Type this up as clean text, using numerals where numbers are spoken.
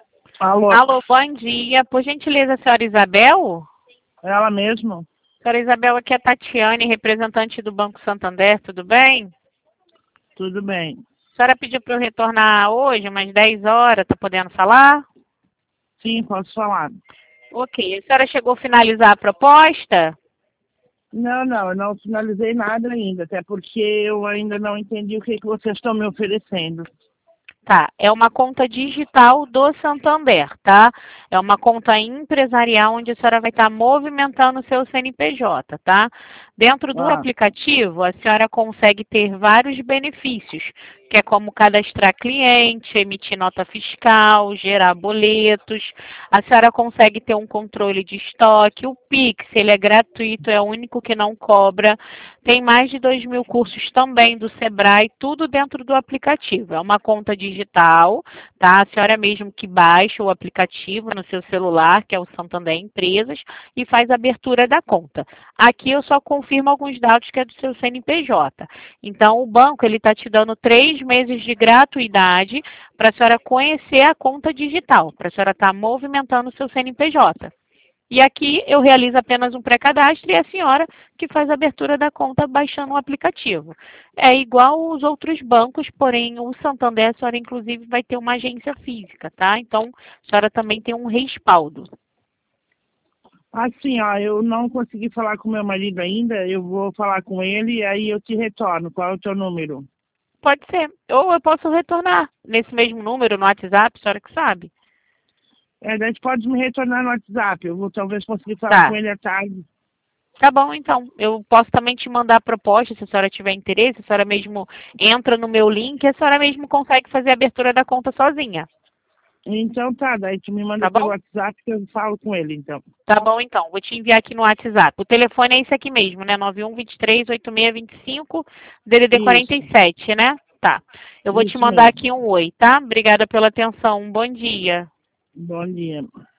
Alô, Alô, bom dia. Por gentileza, senhora Isabel? ela mesmo? Senhora Isabel, aqui é a Tatiane, representante do Banco Santander, tudo bem? Tudo bem. A senhora pediu para eu retornar hoje, umas 10 horas, tá podendo falar? Sim, posso falar. Ok. A senhora chegou a finalizar a proposta? Não, eu não finalizei nada ainda, até porque eu ainda não entendi o que vocês estão me oferecendo. Tá, é uma conta digital do Santander, tá? É uma conta empresarial onde a senhora vai estar movimentando o seu CNPJ, tá? Dentro do Ah, aplicativo, a senhora consegue ter vários benefícios, que é como cadastrar cliente, emitir nota fiscal, gerar boletos. A senhora consegue ter um controle de estoque. O Pix, ele é gratuito, é o único que não cobra. Tem mais de 2.000 cursos também do Sebrae, tudo dentro do aplicativo. É uma conta digital, tá? A senhora mesmo que baixa o aplicativo no seu celular, que é o Santander Empresas, e faz a abertura da conta. Aqui eu só confirmo alguns dados que é do seu CNPJ. Então, o banco ele está te dando 3 meses de gratuidade para a senhora conhecer a conta digital, para a senhora estar movimentando o seu CNPJ. E aqui eu realizo apenas um pré-cadastro e é a senhora que faz a abertura da conta baixando o aplicativo. É igual os outros bancos, porém o Santander, a senhora inclusive vai ter uma agência física, tá? Então, a senhora também tem um respaldo. assim, ó, eu não consegui falar com meu marido ainda, eu vou falar com ele e aí eu te retorno. Qual é o teu número? Pode ser. Ou eu posso retornar nesse mesmo número no WhatsApp, a senhora que sabe. Daí tu pode me retornar no WhatsApp, eu vou talvez conseguir falar com Tá. ele à tarde. Tá bom, então. Eu posso também te mandar a proposta, se a senhora tiver interesse, a senhora mesmo entra no meu link e a senhora mesmo consegue fazer a abertura da conta sozinha. Então tá, daí tu me manda Tá pelo bom? WhatsApp que eu falo com ele, então. Tá bom, então. Vou te enviar aqui no WhatsApp. O telefone é esse aqui mesmo, né? 91238625 DDD Isso, 47, né? Tá. Eu vou te isso mandar mesmo. aqui um oi, tá? Obrigada pela atenção. Um bom dia. Bom dia.